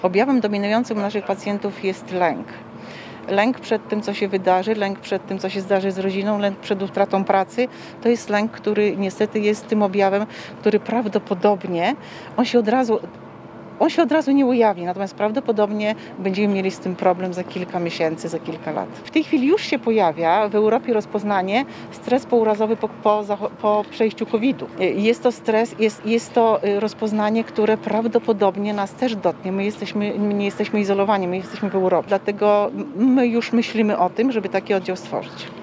Objawem dominującym u naszych pacjentów jest lęk. Lęk przed tym, co się wydarzy, lęk przed tym, co się zdarzy z rodziną, lęk przed utratą pracy. To jest lęk, który niestety jest tym objawem, który prawdopodobnie on się od razu nie ujawni, natomiast prawdopodobnie będziemy mieli z tym problem za kilka miesięcy, za kilka lat. W tej chwili już się pojawia w Europie rozpoznanie stres pourazowy po przejściu COVID-u. Jest to stres, jest to rozpoznanie, które prawdopodobnie nas też dotknie. My nie jesteśmy izolowani, my jesteśmy w Europie. Dlatego my już myślimy o tym, żeby taki oddział stworzyć.